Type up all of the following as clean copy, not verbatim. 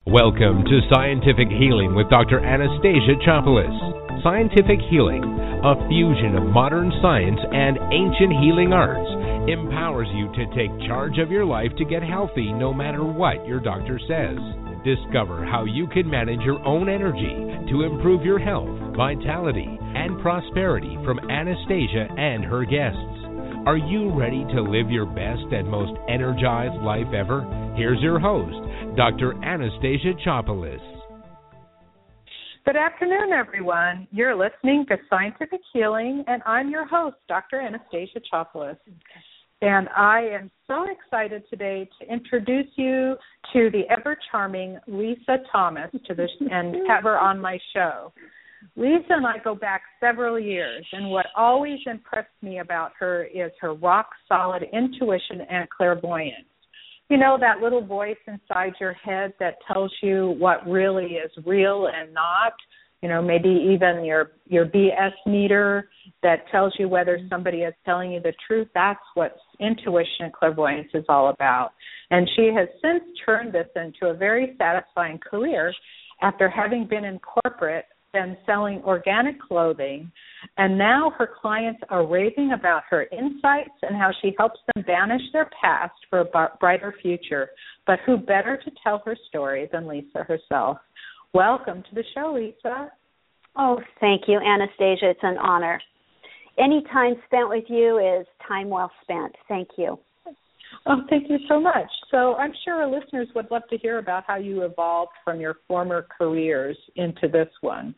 Welcome to Scientific Healing with Dr. Anastasia Chopelas. Scientific Healing, a fusion of modern science and ancient healing arts, empowers you to take charge of your life to get healthy no matter what your doctor says. Discover how you can manage your own energy to improve your health, vitality, and prosperity from Anastasia and her guests. Are you ready to live your best and most energized life ever? Here's your host, Dr. Anastasia Chopelas. Good afternoon, everyone. You're listening to Scientific Healing, and I'm your host, Dr. Anastasia Chopelas. And I am so excited today to introduce you to the ever-charming Lisa Thomas and have her on my show. Lisa and I go back several years, and what always impressed me about her is her rock-solid intuition and clairvoyance. You know, that little voice inside your head that tells you what really is real and not, you know, maybe even your BS meter that tells you whether somebody is telling you the truth. That's what intuition and clairvoyance is all about. And she has since turned this into a very satisfying career after having been in corporate and selling organic clothing, and now her clients are raving about her insights and how she helps them banish their past for a brighter future. But who better to tell her story than Lisa herself? Welcome to the show, Lisa. Oh, thank you, Anastasia. It's an honor. Any time spent with you is time well spent. Thank you. Oh, thank you so much. So I'm sure our listeners would love to hear about how you evolved from your former careers into this one.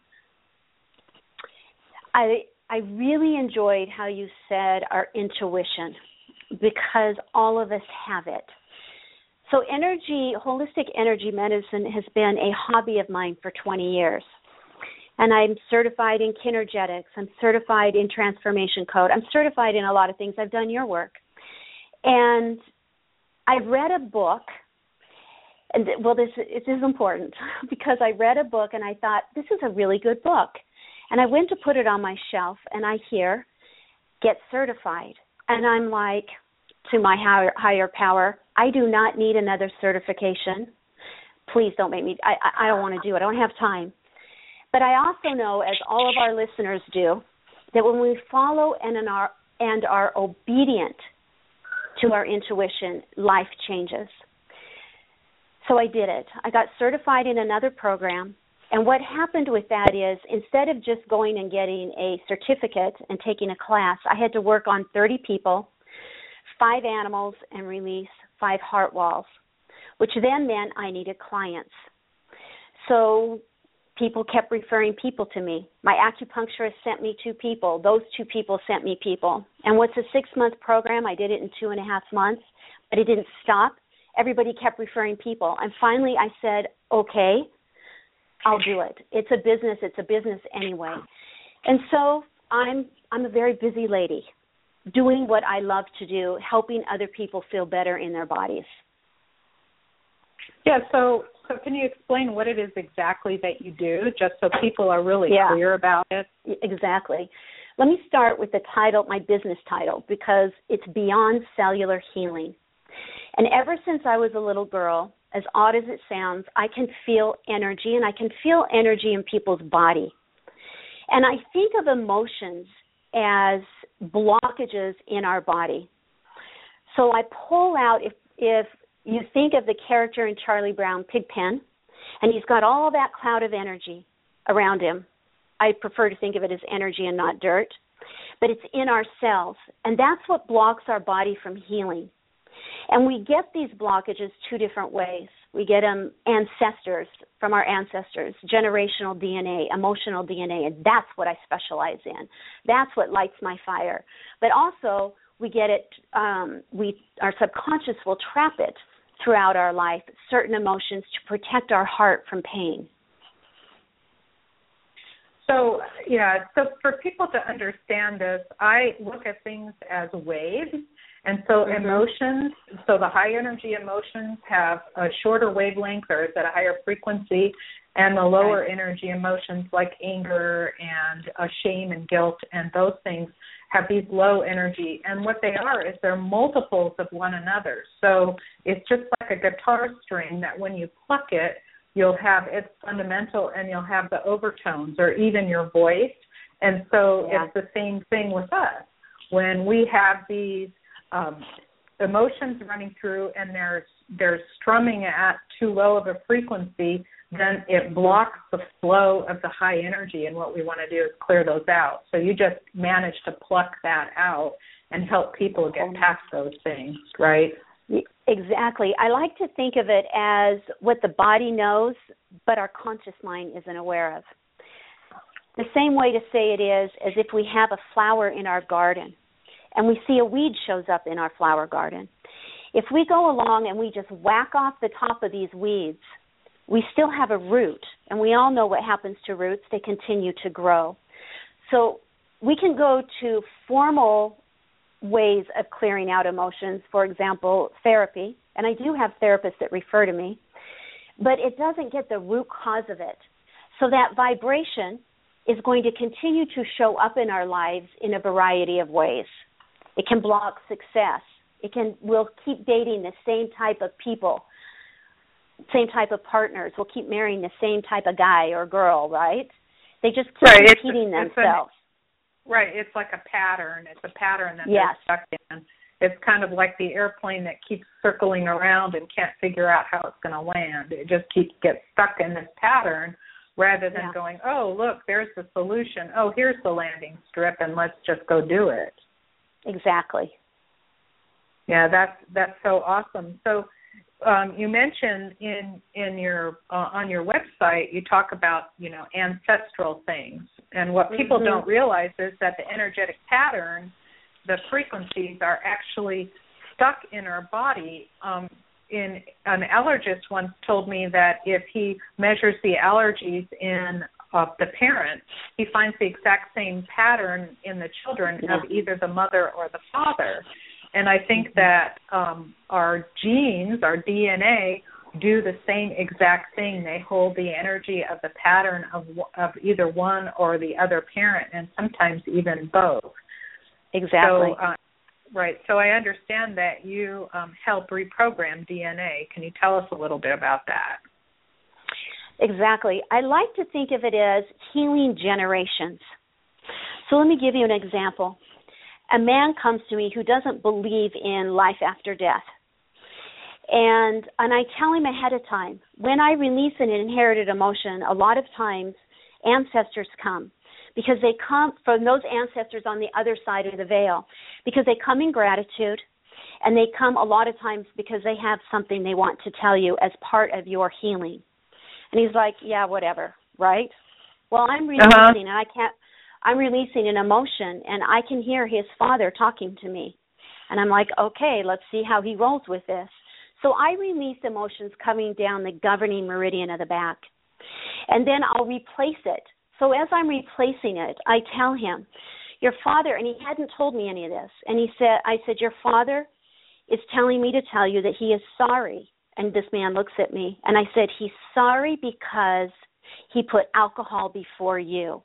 I really enjoyed how you said our intuition, because all of us have it. So holistic energy medicine has been a hobby of mine for 20 years. And I'm certified in Kinergetics. I'm certified in Transformation Code. I'm certified in a lot of things. I've done your work. And I read a book, and this is important, because I read a book and I thought, this is a really good book. And I went to put it on my shelf, and I hear, get certified. And I'm like, to my higher power, I do not need another certification. Please don't make me, I don't want to do it. I don't have time. But I also know, as all of our listeners do, that when we follow and are obedient to our intuition, life changes. So I did it. I got certified in another program. And what happened with that is, instead of just going and getting a certificate and taking a class, I had to work on 30 people, 5 animals, and release 5 heart walls, which then meant I needed clients. So people kept referring people to me. My acupuncturist sent me 2 people. Those 2 people sent me people. And what's a 6-month program? I did it in 2.5 months, but it didn't stop. Everybody kept referring people. And finally I said, okay, I'll do it. It's a business anyway. And so I'm a very busy lady, doing what I love to do, helping other people feel better in their bodies. Yeah, so can you explain what it is exactly that you do, just so people are really clear about it? Exactly. Let me start with the title, my business title, because it's Beyond Cellular Healing. And ever since I was a little girl, as odd as it sounds, I can feel energy, and I can feel energy in people's body. And I think of emotions as blockages in our body. So I pull out, if you think of the character in Charlie Brown, Pigpen, and he's got all that cloud of energy around him. I prefer to think of it as energy and not dirt. But it's in our cells, and that's what blocks our body from healing. And we get these blockages 2 different ways. We get them from our ancestors, generational DNA, emotional DNA, and that's what I specialize in. That's what lights my fire. But also, we get it, our subconscious will trap it throughout our life, certain emotions, to protect our heart from pain. So for people to understand this, I look at things as waves. And so emotions, so the high energy emotions have a shorter wavelength, or is at a higher frequency, and the lower energy emotions like anger and shame and guilt and those things have these low energy. And what they are is they're multiples of one another. So it's just like a guitar string that when you pluck it, you'll have its fundamental, and you'll have the overtones or even your voice. And so it's the same thing with us. When we have these emotions running through and they're strumming at too low of a frequency, then it blocks the flow of the high energy, and what we want to do is clear those out. So you just manage to pluck that out and help people get past those things, right? Exactly. I like to think of it as what the body knows, but our conscious mind isn't aware of. The same way to say it is as if we have a flower in our garden and we see a weed shows up in our flower garden. If we go along and we just whack off the top of these weeds, we still have a root, and we all know what happens to roots. They continue to grow. So we can go to formal ways of clearing out emotions, for example, therapy, and I do have therapists that refer to me, but it doesn't get the root cause of it. So that vibration is going to continue to show up in our lives in a variety of ways. It can block success. We'll keep dating the same type of people, same type of partners. We'll keep marrying the same type of guy or girl, right? They just keep repeating themselves. Right. It's like a pattern. It's a pattern that they're stuck in. It's kind of like the airplane that keeps circling around and can't figure out how it's going to land. It just gets stuck in this pattern rather than going, oh, look, there's the solution. Oh, here's the landing strip, and let's just go do it. Exactly. Yeah, that's so awesome. So you mentioned in your on your website, you talk about, ancestral things. And what people don't realize is that the energetic pattern, the frequencies are actually stuck in our body. An allergist once told me that if he measures the allergies in the parents, he finds the exact same pattern in the children of either the mother or the father. And I think that our genes, our DNA, do the same exact thing. They hold the energy of the pattern of either one or the other parent, and sometimes even both. Exactly. So, right. So I understand that you help reprogram DNA. Can you tell us a little bit about that? Exactly. I like to think of it as healing generations. So let me give you an example. A man comes to me who doesn't believe in life after death. And I tell him ahead of time, when I release an inherited emotion, a lot of times ancestors come, because they come from those ancestors on the other side of the veil, because they come in gratitude, and they come a lot of times because they have something they want to tell you as part of your healing. And he's like, yeah, whatever, right? Well, I'm releasing, and I'm releasing an emotion, and I can hear his father talking to me. And I'm like, okay, let's see how he rolls with this. So I release emotions coming down the governing meridian of the back. And then I'll replace it. So as I'm replacing it, I tell him, your father, and he hadn't told me any of this, and I said, your father is telling me to tell you that he is sorry. And this man looks at me, and I said, he's sorry because he put alcohol before you.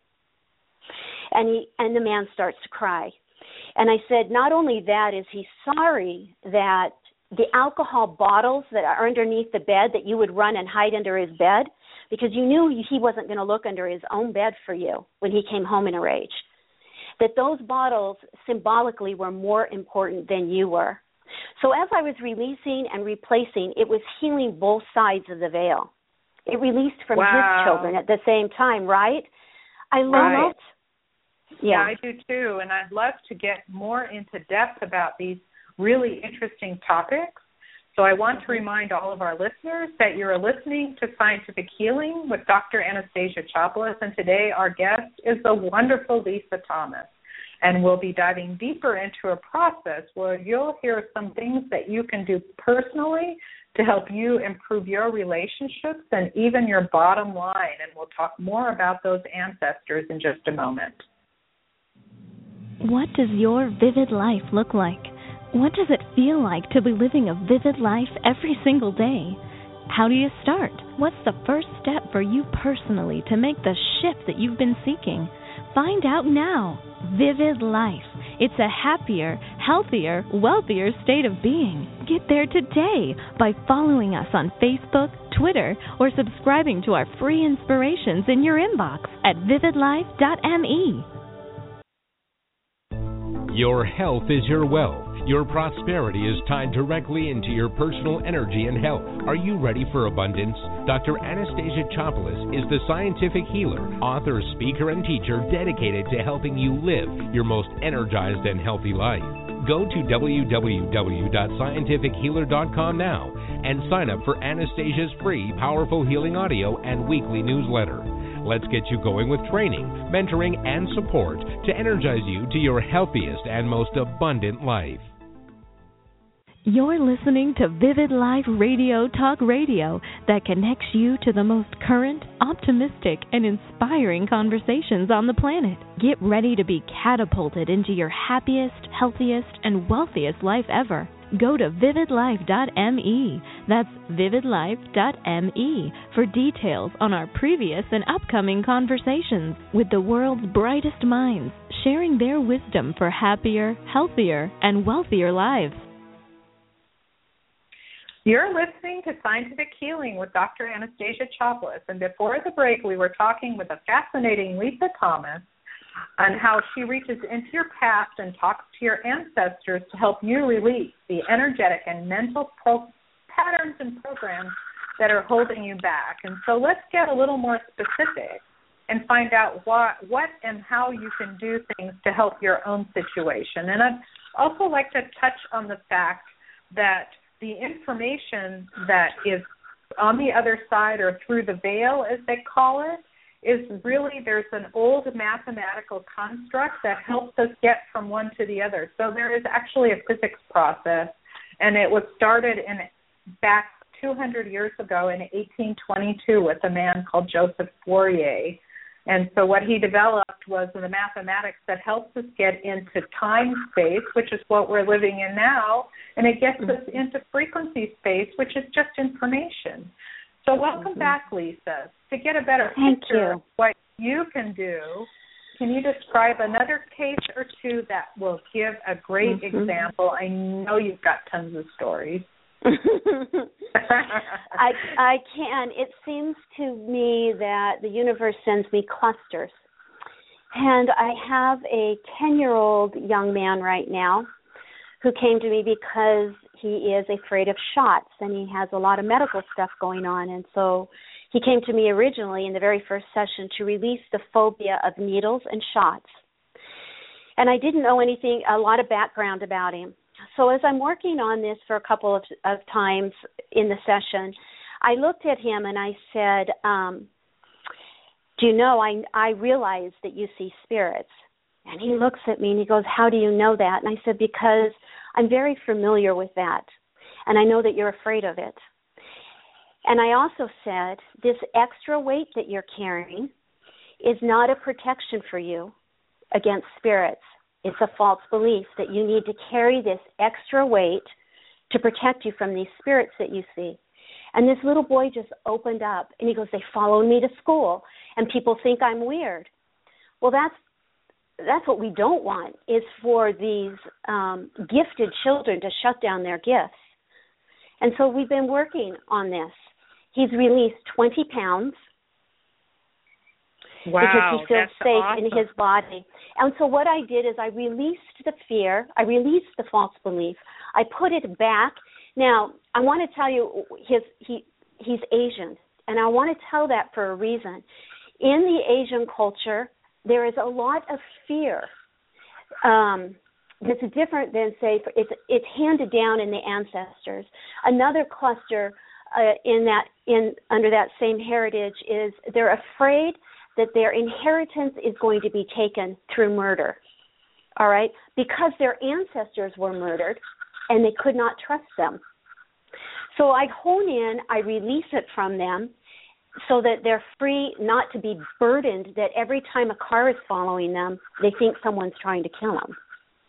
And the man starts to cry. And I said, not only that, is he sorry that the alcohol bottles that are underneath the bed that you would run and hide under his bed, because you knew he wasn't going to look under his own bed for you when he came home in a rage, that those bottles symbolically were more important than you were. So as I was releasing and replacing, it was healing both sides of the veil. It released from his children at the same time, right? I love it. Yeah, I do too, and I'd love to get more into depth about these really interesting topics. So I want to remind all of our listeners that you're listening to Scientific Healing with Dr. Anastasia Chopelas, and today our guest is the wonderful Lisa Thomas. And we'll be diving deeper into a process where you'll hear some things that you can do personally to help you improve your relationships and even your bottom line. And we'll talk more about those ancestors in just a moment. What does your vivid life look like? What does it feel like to be living a vivid life every single day? How do you start? What's the first step for you personally to make the shift that you've been seeking? Find out now. Vivid Life. It's a happier, healthier, wealthier state of being. Get there today by following us on Facebook, Twitter, or subscribing to our free inspirations in your inbox at vividlife.me. Your health is your wealth. Your prosperity is tied directly into your personal energy and health. Are you ready for abundance? Dr. Anastasia Chopelas is the scientific healer, author, speaker, and teacher dedicated to helping you live your most energized and healthy life. Go to www.scientifichealer.com now and sign up for Anastasia's free Powerful Healing Audio and weekly newsletter. Let's get you going with training, mentoring, and support to energize you to your healthiest and most abundant life. You're listening to Vivid Life Radio Talk Radio that connects you to the most current, optimistic, and inspiring conversations on the planet. Get ready to be catapulted into your happiest, healthiest, and wealthiest life ever. Go to vividlife.me. That's vividlife.me for details on our previous and upcoming conversations with the world's brightest minds, sharing their wisdom for happier, healthier, and wealthier lives. You're listening to Scientific Healing with Dr. Anastasia Chopelas, and before the break, we were talking with the fascinating Lisa Thomas on how she reaches into your past and talks to your ancestors to help you release the energetic and mental patterns and programs that are holding you back. And so let's get a little more specific and find out what and how you can do things to help your own situation. And I'd also like to touch on the fact that the information that is on the other side, or through the veil, as they call it, is really, there's an old mathematical construct that helps us get from one to the other. So there is actually a physics process, and it was started back 200 years ago in 1822 with a man called Joseph Fourier. And so what he developed was the mathematics that helps us get into time-space, which is what we're living in now, and it gets us into frequency space, which is just information. So welcome back, Lisa. To get a better picture of what you can do, can you describe another case or two that will give a great example? I know you've got tons of stories. I can. It seems to me that the universe sends me clusters. And I have a 10-year-old young man right now who came to me because he is afraid of shots, and he has a lot of medical stuff going on. And so he came to me originally in the very first session to release the phobia of needles and shots. And I didn't know a lot of background about him. So as I'm working on this for a couple of times in the session, I looked at him and I said, do you know, I realize that you see spirits. And he looks at me and he goes, how do you know that? And I said, because I'm very familiar with that, and I know that you're afraid of it. And I also said, this extra weight that you're carrying is not a protection for you against spirits. It's a false belief that you need to carry this extra weight to protect you from these spirits that you see. And this little boy just opened up, and he goes, they follow me to school, and people think I'm weird. Well, that's what we don't want, is for these gifted children to shut down their gifts. And so we've been working on this. He's released 20 pounds. Wow, because he feels safe awesome. in his body. And so what I did is I released the fear, I released the false belief, I put it back. Now, I want to tell you, he's Asian, and I want to tell that for a reason. In the Asian culture, there is a lot of fear that's different than, say, it's handed down in the ancestors. Another cluster under that same heritage is they're afraid that their inheritance is going to be taken through murder, all right, because their ancestors were murdered and they could not trust them. So I hone in, I release it from them so that they're free not to be burdened that every time a car is following them, they think someone's trying to kill them.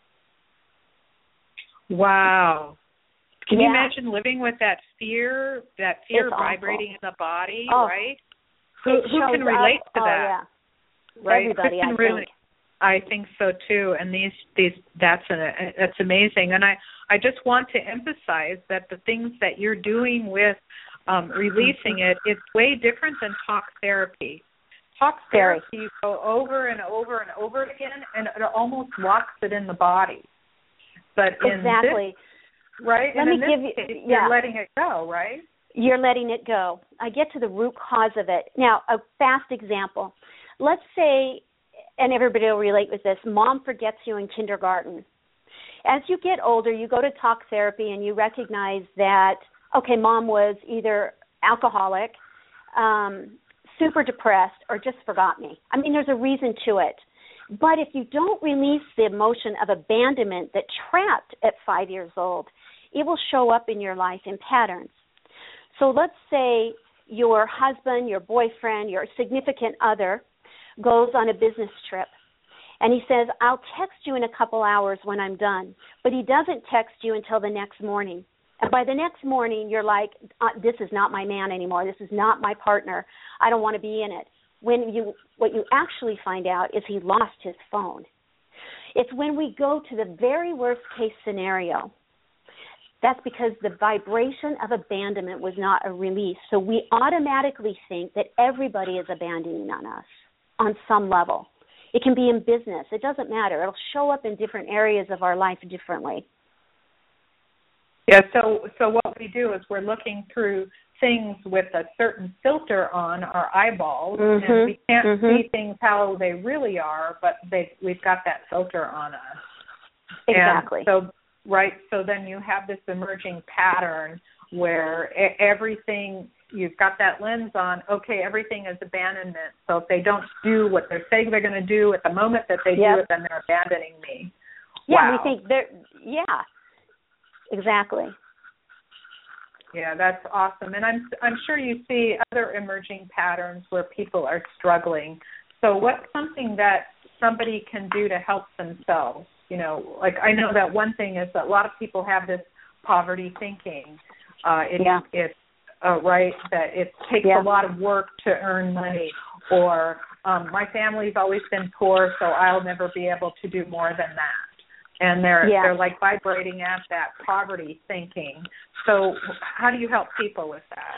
Wow. Can you imagine living with that fear vibrating in the body, right? Who can relate to that? Yeah. Right? Everybody, I think. I think so too, and that's amazing. And I just want to emphasize that the things that you're doing with releasing it's way different than talk therapy. Talk therapy, you go over and over and over again, and it almost locks it in the body. But exactly. Right? Let and me in this case, you're letting it go, right? You're letting it go. I get to the root cause of it. Now, a fast example. Let's say, and everybody will relate with this, mom forgets you in kindergarten. As you get older, you go to talk therapy and you recognize that, okay, mom was either alcoholic, super depressed, or just forgot me. I mean, there's a reason to it. But if you don't release the emotion of abandonment that trapped at 5 years old, it will show up in your life in patterns. So let's say your husband, your boyfriend, your significant other goes on a business trip, and he says, I'll text you in a couple hours when I'm done, but he doesn't text you until the next morning. And by the next morning, you're like, this is not my man anymore. This is not my partner. I don't want to be in it. What you actually find out is he lost his phone. It's when we go to the very worst case scenario. That's because the vibration of abandonment was not a release. So we automatically think that everybody is abandoning on us on some level. It can be in business. It doesn't matter. It'll show up in different areas of our life differently. Yeah, so what we do is we're looking through things with a certain filter on our eyeballs, and we can't see things how they really are, but we've got that filter on us. Exactly. And so then you have this emerging pattern where everything, you've got that lens on, okay, everything is abandonment. So if they don't do what they're saying they're going to do at the moment that they do it, then they're abandoning me. Yeah, wow. We think exactly. Yeah, that's awesome. And I'm sure you see other emerging patterns where people are struggling. So what's something that somebody can do to help themselves? You know, like I know that one thing is that a lot of people have this poverty thinking. It's right, that it takes a lot of work to earn money, or my family's always been poor, so I'll never be able to do more than that. And they're like vibrating at that poverty thinking. So how do you help people with that?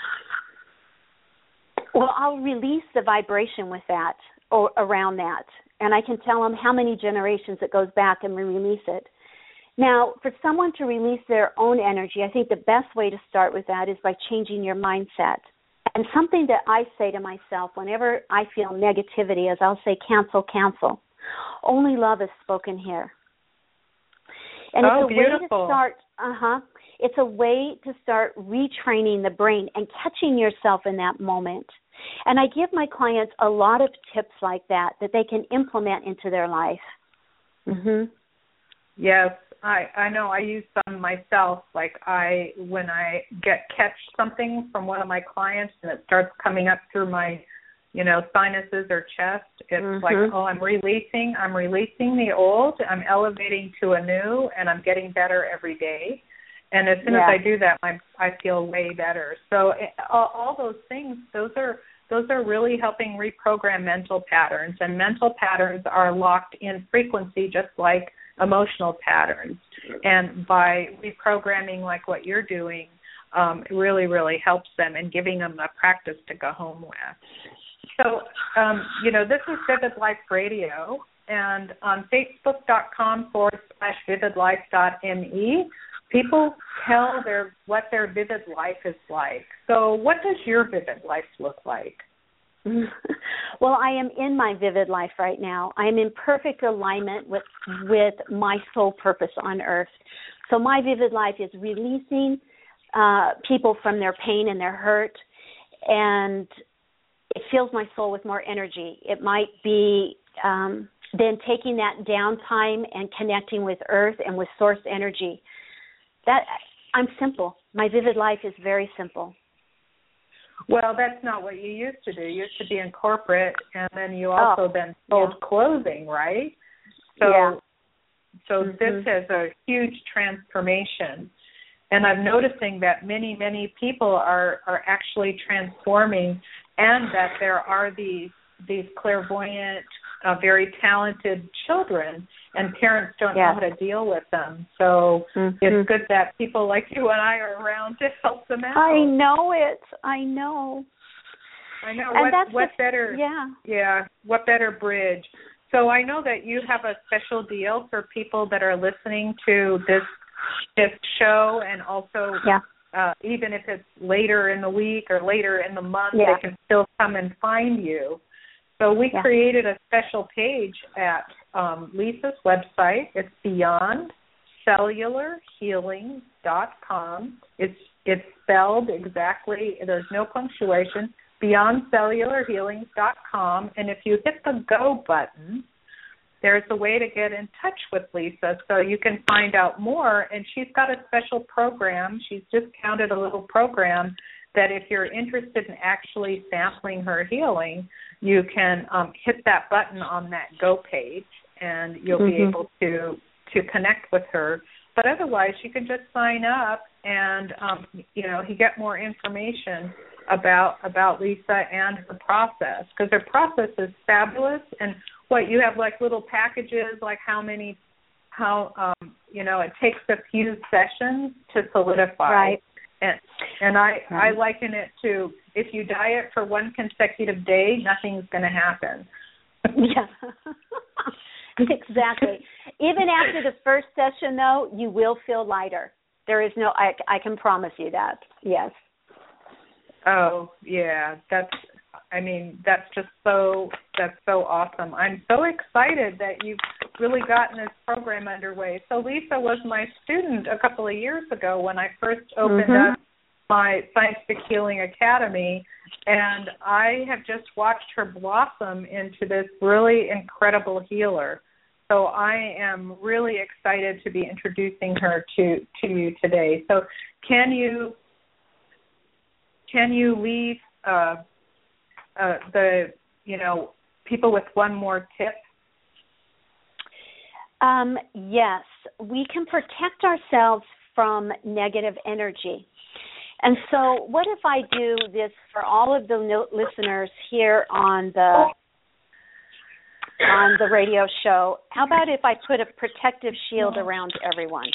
Well, I'll release the vibration with that or around that. And I can tell them how many generations it goes back and we release it. Now, for someone to release their own energy, I think the best way to start with that is by changing your mindset. And something that I say to myself whenever I feel negativity is I'll say, cancel, cancel. Only love is spoken here. And it's a beautiful. Way to start, it's a way to start retraining the brain and catching yourself in that moment. And I give my clients a lot of tips like that they can implement into their life. Yes, I know. I use some myself. Like when I catch something from one of my clients and it starts coming up through my, sinuses or chest, it's like, I'm releasing the old, I'm elevating to a new, and I'm getting better every day. And as soon as I do that, I feel way better. So all those things, those are really helping reprogram mental patterns. And mental patterns are locked in frequency just like emotional patterns. And by reprogramming like what you're doing, it really, really helps them and giving them a practice to go home with. So, this is Vivid Life Radio. And on Facebook.com/vividlife.me, people tell what their vivid life is like. So what does your vivid life look like? Well, I am in my vivid life right now. I am in perfect alignment with my soul purpose on earth. So my vivid life is releasing people from their pain and their hurt, and it fills my soul with more energy. It might be then taking that downtime and connecting with earth and with source energy. I'm simple. My vivid life is very simple. Well, that's not what you used to do. You used to be in corporate, and then you also then sold clothing, right? So this is a huge transformation. And I'm noticing that many, many people are actually transforming, and that there are these clairvoyant very talented children, and parents don't know how to deal with them. So it's good that people like you and I are around to help them out. I know it. I know. And what better? Yeah. What better bridge? So I know that you have a special deal for people that are listening to this show, and also even if it's later in the week or later in the month, they can still come and find you. So we created a special page at Lisa's website. It's beyondcellularhealing.com. It's spelled exactly. There's no punctuation. Beyondcellularhealing.com. And if you hit the go button, there's a way to get in touch with Lisa so you can find out more. And she's got a special program. She's discounted a little program that if you're interested in actually sampling her healing, you can hit that button on that go page, and you'll be able to connect with her. But otherwise, you can just sign up and, you get more information about Lisa and her process, because her process is fabulous. And you have like little packages, like it takes a few sessions to solidify. Right. And I liken it to, if you diet for one consecutive day, nothing's going to happen. Yeah, exactly. Even after the first session, though, you will feel lighter. There is I can promise you that. Yes. Oh, yeah. That's so awesome. I'm so excited that you've really gotten this program underway. So Lisa was my student a couple of years ago when I first opened up my Scientific Healing Academy, and I have just watched her blossom into this really incredible healer. So I am really excited to be introducing her to you today. So can you leave people with one more tip? Yes, we can protect ourselves from negative energy. And so what if I do this for all of the listeners here on the radio show? How about if I put a protective shield around everyone?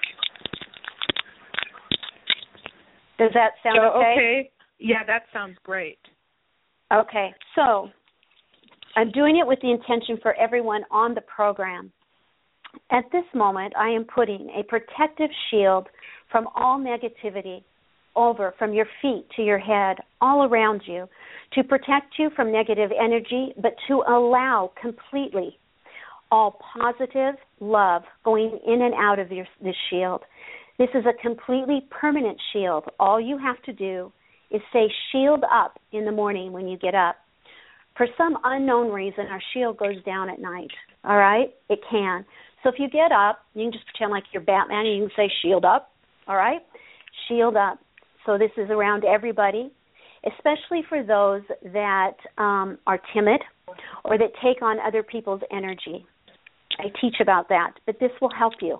Does that sound okay? Yeah, that sounds great. Okay, so I'm doing it with the intention for everyone on the program. At this moment, I am putting a protective shield from all negativity from your feet to your head, all around you, to protect you from negative energy, but to allow completely all positive love going in and out of this shield. This is a completely permanent shield. All you have to do is say shield up in the morning when you get up. For some unknown reason, our shield goes down at night, all right? It can. So if you get up, you can just pretend like you're Batman and you can say shield up, all right? Shield up. So this is around everybody, especially for those that are timid or that take on other people's energy. I teach about that, but this will help you.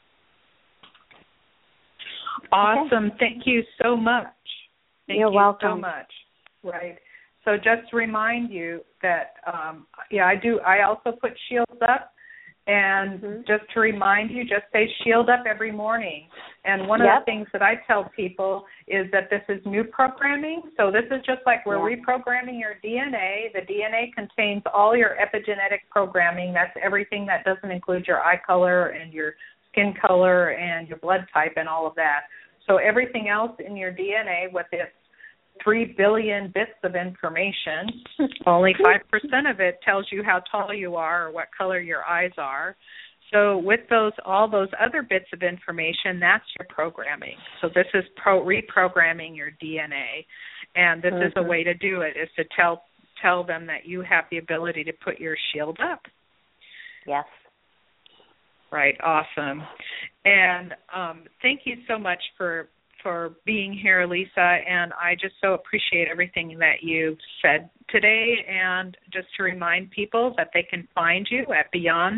Awesome. Okay. Thank you so much. You're welcome. So much. Right. So just to remind you that, I do. I also put shields up, and just to remind you, just say shield up every morning. And one of the things that I tell people is that this is new programming. So this is just like we're reprogramming your DNA. The DNA contains all your epigenetic programming. That's everything that doesn't include your eye color and your skin color and your blood type and all of that. So everything else in your DNA with its 3 billion bits of information, only 5% of it tells you how tall you are or what color your eyes are. So with all those other bits of information, that's your programming. So this is reprogramming your DNA, and this is a way to do it, is to tell them that you have the ability to put your shield up. Yes. Right, awesome. And thank you so much for being here, Lisa, and I just so appreciate everything that you've said today. And just to remind people that they can find you at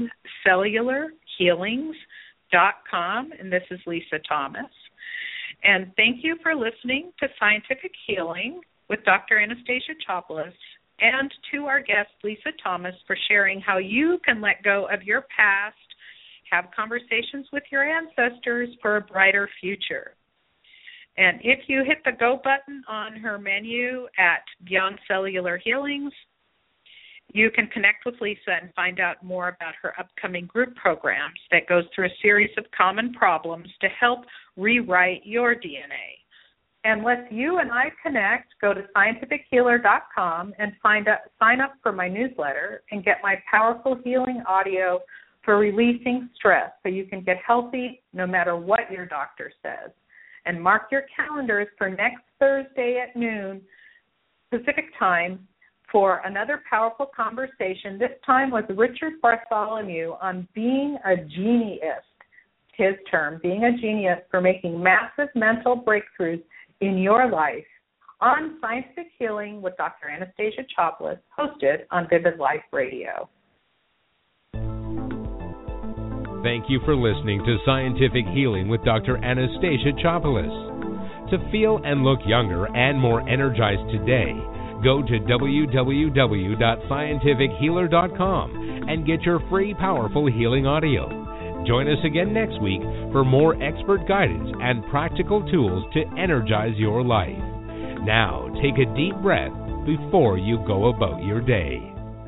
beyondcellularhealings.com, and this is Lisa Thomas. And thank you for listening to Scientific Healing with Dr. Anastasia Chopelas. and to our guest, Lisa Thomas, for sharing how you can let go of your past, have conversations with your ancestors for a brighter future. And if you hit the go button on her menu at Beyond Cellular Healings, you can connect with Lisa and find out more about her upcoming group programs that goes through a series of common problems to help rewrite your DNA. And let's you and I connect, go to scientifichealer.com and sign up for my newsletter and get my powerful healing audio for releasing stress so you can get healthy no matter what your doctor says. And mark your calendars for next Thursday at noon Pacific time for another powerful conversation, this time with Richard Bartholomew on being a genius, his term, being a genius for making massive mental breakthroughs in your life on Scientific Healing with Dr. Anastasia Chopelas, hosted on Vivid Life Radio. Thank you for listening to Scientific Healing with Dr. Anastasia Chopelas. To feel and look younger and more energized today, go to www.scientifichealer.com and get your free powerful healing audio. Join us again next week for more expert guidance and practical tools to energize your life. Now, take a deep breath before you go about your day.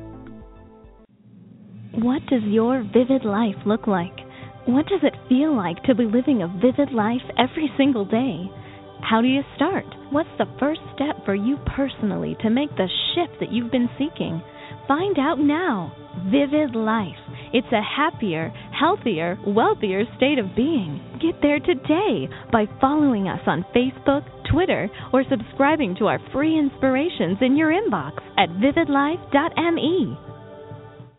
What does your vivid life look like? What does it feel like to be living a vivid life every single day? How do you start? What's the first step for you personally to make the shift that you've been seeking? Find out now. Vivid Life. It's a happier, healthier, wealthier state of being. Get there today by following us on Facebook, Twitter, or subscribing to our free inspirations in your inbox at vividlife.me.